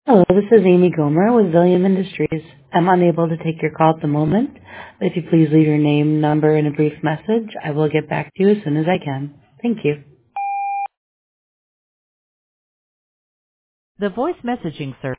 Hello, this is Amy Gomer with William Industries. I'm unable to take your call at the moment, but if you please leave your name, number, and a brief message, I will get back to you as soon as I can. Thank you. The voice messaging service